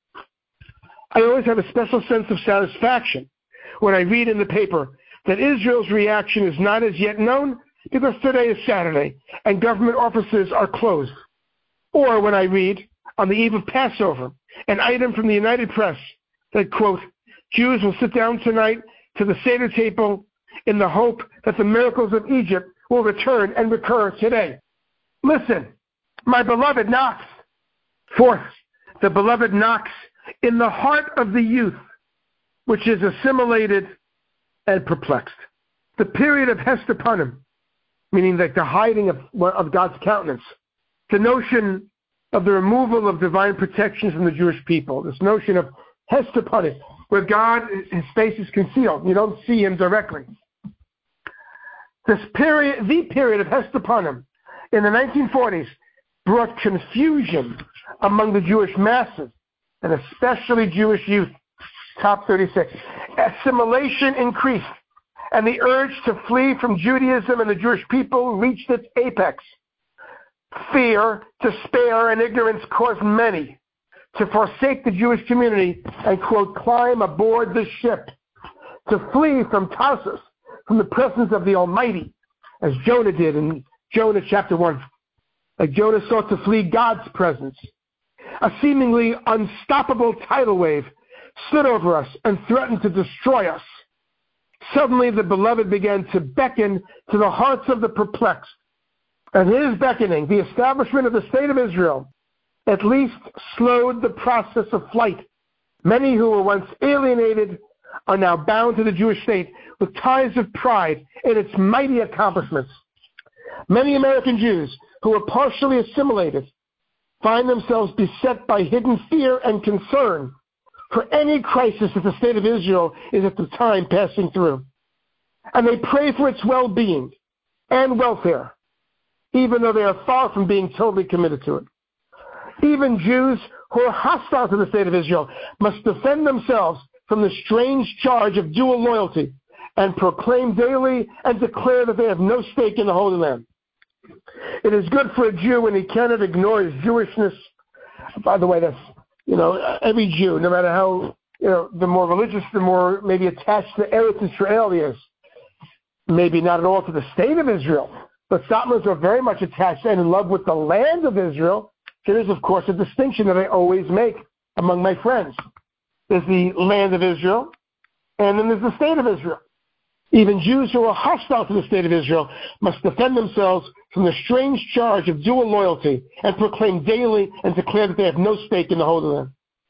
I always have a special sense of satisfaction when I read in the paper that Israel's reaction is not as yet known because today is Saturday and government offices are closed. Or when I read, on the eve of Passover, an item from the United Press that, quote, Jews will sit down tonight to the Seder table in the hope that the miracles of Egypt will return and recur today. Listen, my beloved knocks. Fourth, the beloved knocks in the heart of the youth, which is assimilated and perplexed. The period of Hestepanim, meaning like the hiding of God's countenance, the notion of the removal of divine protection from the Jewish people, this notion of Hestepanim, where God, his face is concealed. You don't see him directly. This period, the period of Hestepanim in the 1940s, brought confusion among the Jewish masses, and especially Jewish youth. Top 36. Assimilation increased, and the urge to flee from Judaism and the Jewish people reached its apex. Fear, despair, and ignorance caused many to forsake the Jewish community and, quote, climb aboard the ship, to flee from Tarsus, from the presence of the Almighty, as Jonah did in Jonah chapter 1. Like Jonah sought to flee God's presence. A seemingly unstoppable tidal wave slid over us and threatened to destroy us. Suddenly the beloved began to beckon to the hearts of the perplexed. And his beckoning, the establishment of the state of Israel, at least slowed the process of flight. Many who were once alienated are now bound to the Jewish state with ties of pride in its mighty accomplishments. Many American Jews who were partially assimilated find themselves beset by hidden fear and concern for any crisis that the state of Israel is at the time passing through. And they pray for its well-being and welfare, even though they are far from being totally committed to it. Even Jews who are hostile to the state of Israel must defend themselves from the strange charge of dual loyalty and proclaim daily and declare that they have no stake in the Holy Land. It is good for a Jew when he cannot ignore his Jewishness. By the way, that's, every Jew, no matter how, the more religious, the more maybe attached to Eretz Israel he is. Maybe not at all to the state of Israel, but Satmars are very much attached and in love with the land of Israel. There is, of course, a distinction that I always make among my friends. There's the land of Israel, and then there's the state of Israel. Even Jews who are hostile to the state of Israel must defend themselves from the strange charge of dual loyalty and proclaim daily and declare that they have no stake in the Holy Land.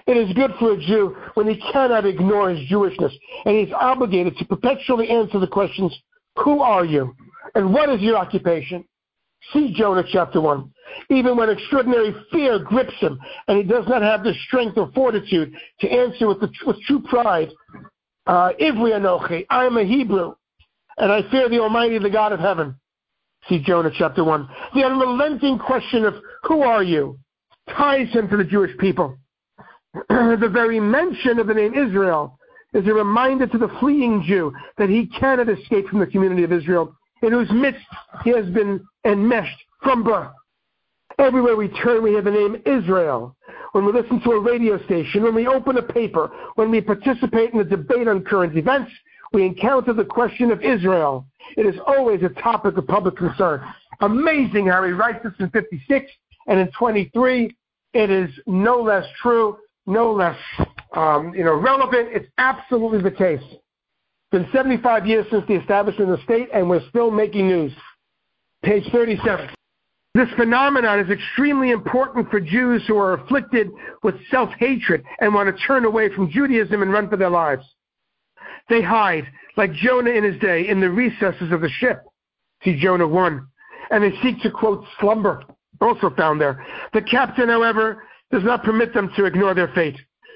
It is good for a Jew when he cannot ignore his Jewishness, and he is obligated to perpetually answer the questions, who are you? And what is your occupation? See Jonah chapter 1. Even when extraordinary fear grips him, and he does not have the strength or fortitude to answer with true pride, Ivri Anochi, I am a Hebrew, and I fear the Almighty, the God of heaven. See Jonah chapter 1. The unrelenting question of who are you ties him to the Jewish people. The very mention of the name Israel is a reminder to the fleeing Jew that he cannot escape from the community of Israel, in whose midst he has been enmeshed from birth. Everywhere we turn, we hear the name Israel. When we listen to a radio station, when we open a paper, when we participate in a debate on current events, we encounter the question of Israel. It is always a topic of public concern. Amazing how he writes this in 56, and in 23, it is no less true, no less relevant. It's absolutely the case. It's been 75 years since the establishment of the state, and we're still making news. Page 37. This phenomenon is extremely important for Jews who are afflicted with self-hatred and want to turn away from Judaism and run for their lives. They hide, like Jonah in his day, in the recesses of the ship. See Jonah 1. And they seek to, quote, slumber, also found there. The captain, however, does not permit them to ignore their fate.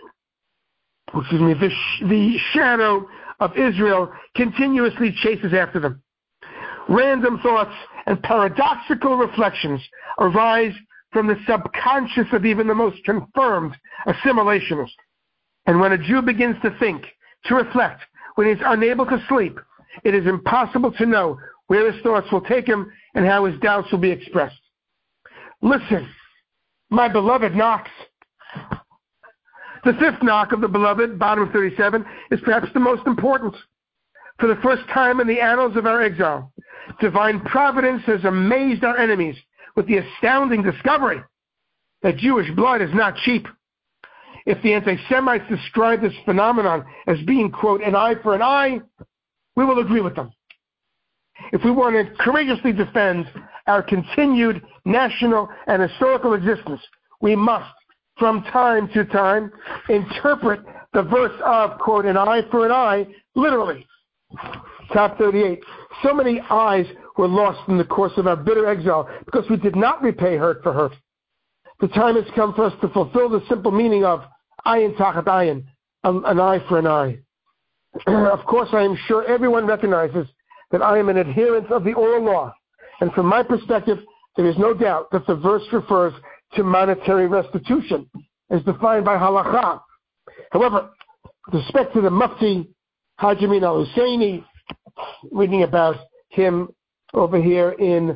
The shadow of Israel continuously chases after them. Random thoughts and paradoxical reflections arise from the subconscious of even the most confirmed assimilationist. And when a Jew begins to think, to reflect, when he is unable to sleep, it is impossible to know where his thoughts will take him and how his doubts will be expressed. Listen, my beloved knocks. The fifth knock of the beloved, bottom of 37, is perhaps the most important. For the first time in the annals of our exile, divine providence has amazed our enemies with the astounding discovery that Jewish blood is not cheap. If the anti-Semites describe this phenomenon as being, quote, an eye for an eye, we will agree with them. If we want to courageously defend our continued national and historical existence, we must, from time to time, interpret the verse of, quote, an eye for an eye, literally. Top 38. So many eyes were lost in the course of our bitter exile because we did not repay hurt for hurt. The time has come for us to fulfill the simple meaning of ayin tachat ayin, an eye for an eye. Of course, I am sure everyone recognizes that I am an adherent of the oral law, and from my perspective, there is no doubt that the verse refers to monetary restitution, as defined by halakha. However, with respect to the Mufti Haji Amin al-Husseini, reading about him over here in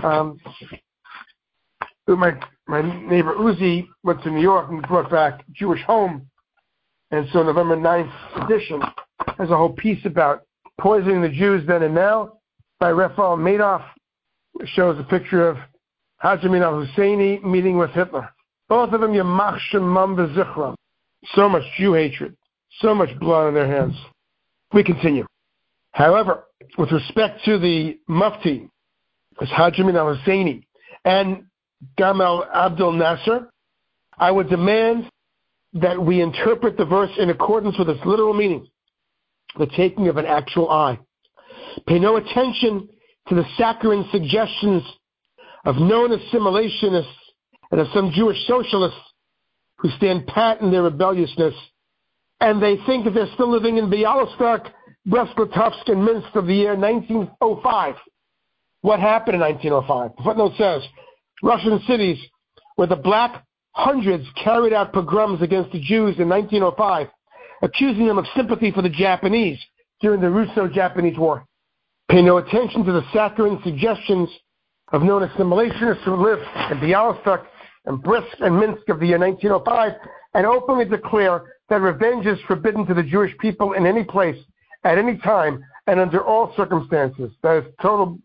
my neighbor Uzi went to New York and brought back Jewish Home, and so November 9th edition has a whole piece about poisoning the Jews then and now by Raphael Madoff. It shows a picture of Haji Amin al-Husseini meeting with Hitler. Both of them, Yamach Shemam v'Zichram. So much Jew hatred, so much blood on their hands. We continue. However, with respect to the Mufti, as Haji Amin al-Husseini and Gamal Abdel Nasser, I would demand that we interpret the verse in accordance with its literal meaning, the taking of an actual eye. Pay no attention to the saccharine suggestions of known assimilationists and of some Jewish socialists who stand pat in their rebelliousness, and they think that they're still living in Bialystok, Brest-Litovsk, and Minsk of the year 1905. What happened in 1905? The footnote says, Russian cities where the Black Hundreds carried out pogroms against the Jews in 1905, accusing them of sympathy for the Japanese during the Russo-Japanese War. Pay no attention to the saccharine suggestions of known assimilationists who live in Bialystok and Brisk and Minsk of the year 1905 and openly declare that revenge is forbidden to the Jewish people in any place, at any time, and under all circumstances. That is total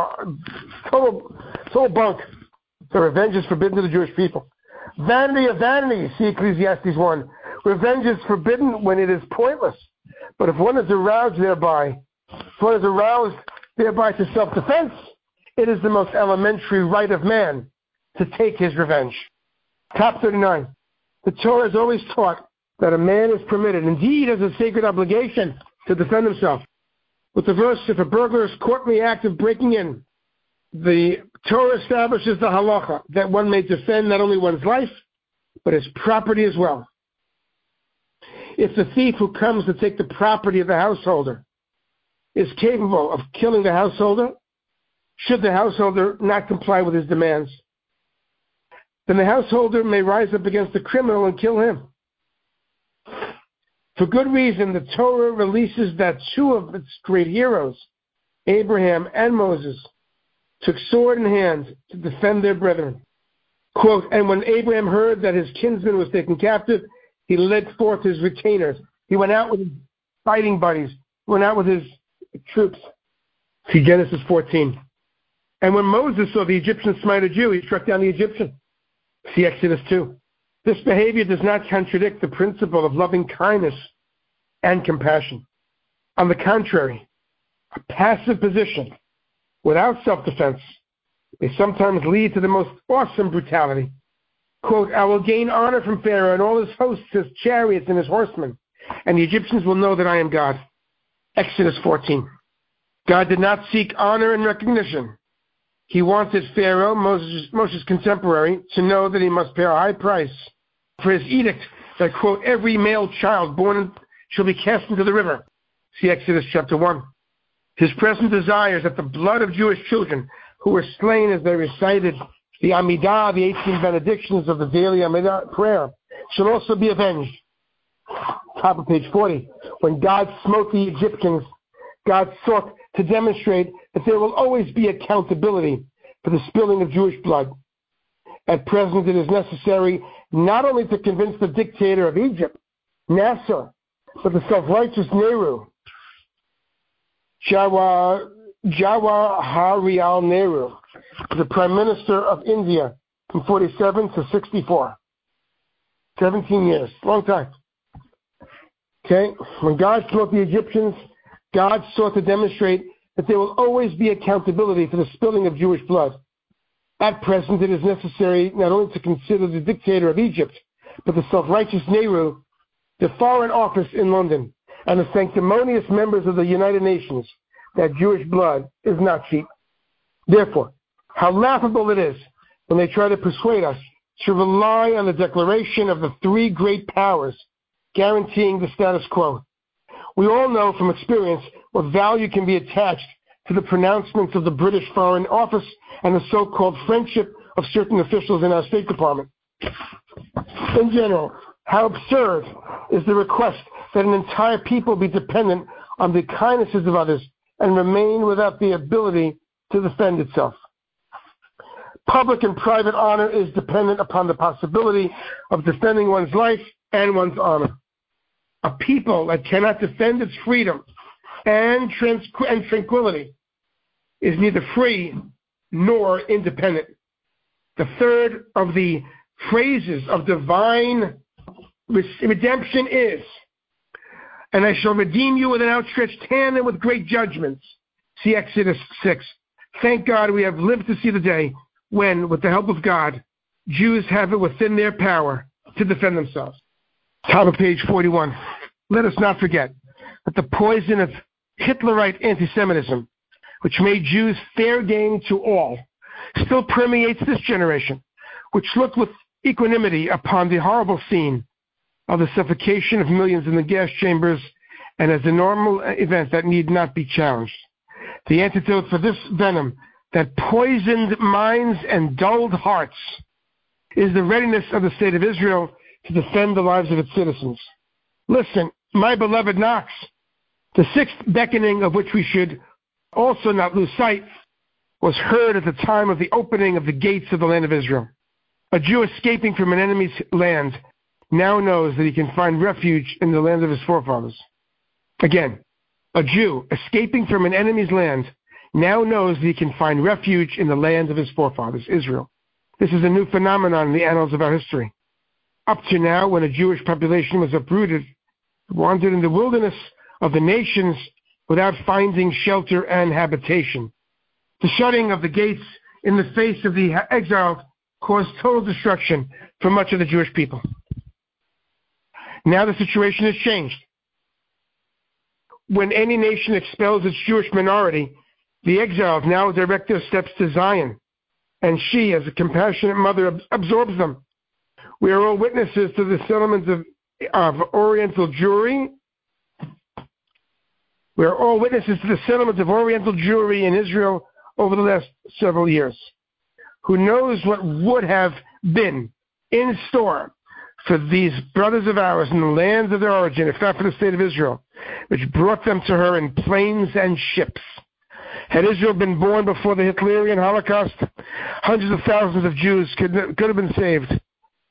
bunk. So revenge is forbidden to the Jewish people. Vanity of vanity, see Ecclesiastes 1. Revenge is forbidden when it is pointless. But if one is aroused thereby to self-defense, it is the most elementary right of man to take his revenge. Top 39. The Torah has always taught that a man is permitted, indeed has a sacred obligation, to defend himself. With the verse, if a burglar is caught in the act of breaking in, the Torah establishes the halacha that one may defend not only one's life, but his property as well. If the thief who comes to take the property of the householder is capable of killing the householder, should the householder not comply with his demands, then the householder may rise up against the criminal and kill him. For good reason, the Torah releases that two of its great heroes, Abraham and Moses, took sword in hand to defend their brethren. Quote, and when Abraham heard that his kinsman was taken captive, he led forth his retainers. He went out with his fighting buddies, went out with his troops. See Genesis 14. And when Moses saw the Egyptian smite a Jew, he struck down the Egyptian. See Exodus 2. This behavior does not contradict the principle of loving kindness and compassion. On the contrary, a passive position without self-defense may sometimes lead to the most awesome brutality. Quote, I will gain honor from Pharaoh and all his hosts, his chariots and his horsemen, and the Egyptians will know that I am God. Exodus 14. God did not seek honor and recognition. He wanted Pharaoh, Moses' contemporary, to know that he must pay a high price for his edict that, quote, every male child born shall be cast into the river. See Exodus chapter 1. His present desire is that the blood of Jewish children who were slain as they recited the Amidah, the 18 benedictions of the daily Amidah prayer, shall also be avenged. Top of page 40. When God smote the Egyptians, God sought to demonstrate that there will always be accountability for the spilling of Jewish blood. At present, it is necessary not only to convince the dictator of Egypt, Nasser, but the self-righteous Nehru, Jawaharlal Nehru, the Prime Minister of India from 47 to 64. 17 years, long time. Okay, when God smote the Egyptians, God sought to demonstrate that there will always be accountability for the spilling of Jewish blood. At present, it is necessary not only to consider the dictator of Egypt, but the self-righteous Nehru, the Foreign Office in London, and the sanctimonious members of the United Nations, that Jewish blood is not cheap. Therefore, how laughable it is when they try to persuade us to rely on the declaration of the three great powers guaranteeing the status quo. We all know from experience what value can be attached to the pronouncements of the British Foreign Office and the so-called friendship of certain officials in our State Department. In general, how absurd is the request that an entire people be dependent on the kindnesses of others and remain without the ability to defend itself. Public and private honor is dependent upon the possibility of defending one's life and one's honor. A people that cannot defend its freedom and tranquility is neither free nor independent. The third of the phrases of divine redemption is, and I shall redeem you with an outstretched hand and with great judgments. See Exodus 6. Thank God we have lived to see the day when, with the help of God, Jews have it within their power to defend themselves. Top of page 41. Let us not forget that the poison of Hitlerite anti-Semitism, which made Jews fair game to all, still permeates this generation, which looked with equanimity upon the horrible scene of the suffocation of millions in the gas chambers and as a normal event that need not be challenged. The antidote for this venom that poisoned minds and dulled hearts is the readiness of the State of Israel to defend the lives of its citizens. Listen, my beloved knocks, the sixth beckoning of which we should also not lose sight was heard at the time of the opening of the gates of the land of Israel. A Jew escaping from an enemy's land now knows that he can find refuge in the land of his forefathers. Again, a Jew escaping from an enemy's land now knows that he can find refuge in the land of his forefathers, Israel. This is a new phenomenon in the annals of our history. Up to now, when a Jewish population was uprooted, wandered in the wilderness of the nations without finding shelter and habitation. The shutting of the gates in the face of the exiled caused total destruction for much of the Jewish people. Now the situation has changed. When any nation expels its Jewish minority, the exiles now direct their steps to Zion, and she, as a compassionate mother, absorbs them. We are all witnesses to the settlements of Oriental Jewry. We are all witnesses to the settlements of Oriental Jewry in Israel over the last several years. Who knows what would have been in store for these brothers of ours in the lands of their origin, if not for the state of Israel, which brought them to her in planes and ships. Had Israel been born before the Hitlerian Holocaust, hundreds of thousands of Jews could have been saved.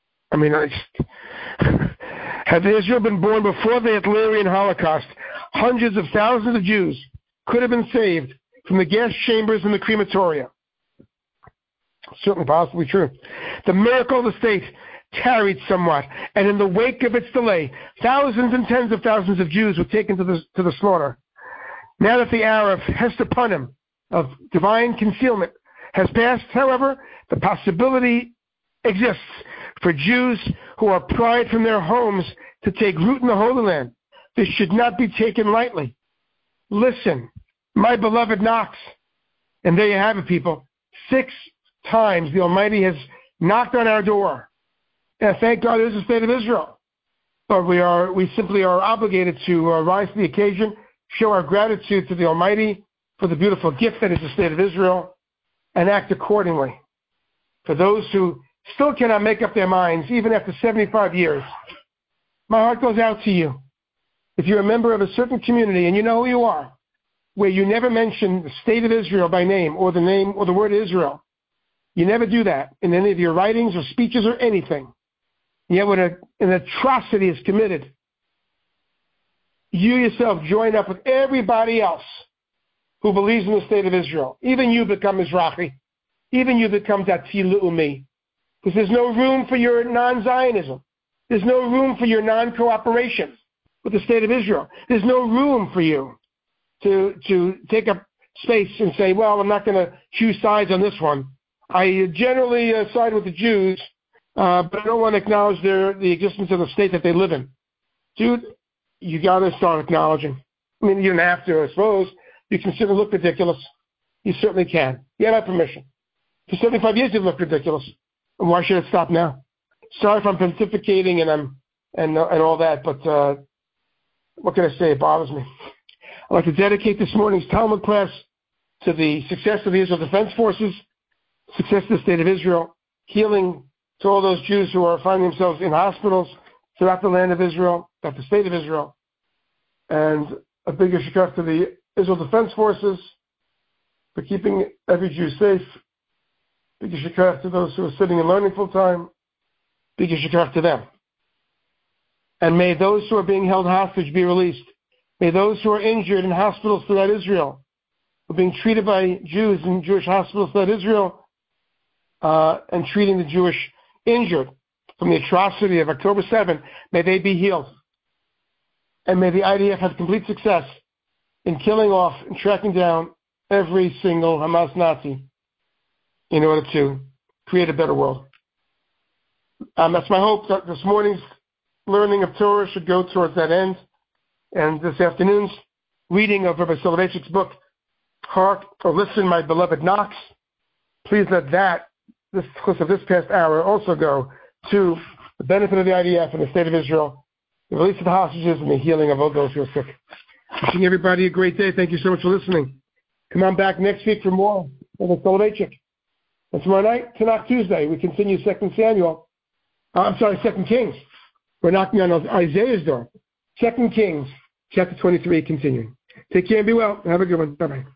Had Israel been born before the Hitlerian Holocaust, hundreds of thousands of Jews could have been saved from the gas chambers and the crematoria. Certainly possibly true. The miracle of the state tarried somewhat, and in the wake of its delay, thousands and tens of thousands of Jews were taken to the slaughter. Now that the hour of Hestepanim, of divine concealment, has passed, however, the possibility exists for Jews who are pried from their homes to take root in the Holy Land. This should not be taken lightly. Listen, my beloved knocks. And there you have it, people. 6 times the Almighty has knocked on our door. And thank God it is the state of Israel. But we simply are obligated to rise to the occasion, show our gratitude to the Almighty for the beautiful gift that is the state of Israel, and act accordingly. For those who still cannot make up their minds, even after 75 years, my heart goes out to you. If you're a member of a certain community and you know who you are, where you never mention the state of Israel by name or the word Israel, you never do that in any of your writings or speeches or anything. Yet when an atrocity is committed, you yourself join up with everybody else who believes in the state of Israel. Even you become Mizrahi. Even you become Dati Le'umi. Because there's no room for your non-Zionism. There's no room for your non-cooperation with the state of Israel. There's no room for you to take up space and say, well, I'm not going to choose sides on this one. I generally side with the Jews, but I don't want to acknowledge the existence of the state that they live in. Dude, you got to start acknowledging. You don't have to, I suppose. You can certainly look ridiculous. You certainly can. You have my permission. For 75 years, you've looked ridiculous. And why should it stop now? Sorry if I'm pontificating and all that, but what can I say? It bothers me. I'd like to dedicate this morning's Talmud class to the success of the Israel Defense Forces, success of the state of Israel, healing to all those Jews who are finding themselves in hospitals throughout the land of Israel, throughout the state of Israel, and a big shikach to the Israel Defense Forces for keeping every Jew safe. Big shikach to those who are sitting and learning full time. Big shikach to them. And may those who are being held hostage be released. May those who are injured in hospitals throughout Israel, who are being treated by Jews in Jewish hospitals throughout Israel, and treating the Jewish injured from the atrocity of October 7, may they be healed. And may the IDF have complete success in killing off and tracking down every single Hamas Nazi in order to create a better world. That's my hope that this morning's learning of Torah should go towards that end. And this afternoon's reading of Rabbi Soloveitchik's book, Hark or Listen, My Beloved Knocks, please let this course of this past hour also go to the benefit of the IDF and the state of Israel, the release of the hostages, and the healing of all those who are sick. Wishing everybody a great day. Thank you so much for listening. Come on back next week for more Rabbi Soloveitchik. And tomorrow night, Tanakh Tuesday, we continue 2 Kings. We're knocking on Isaiah's door. 2 Kings, chapter 23, continuing. Take care and be well. Have a good one. Bye-bye.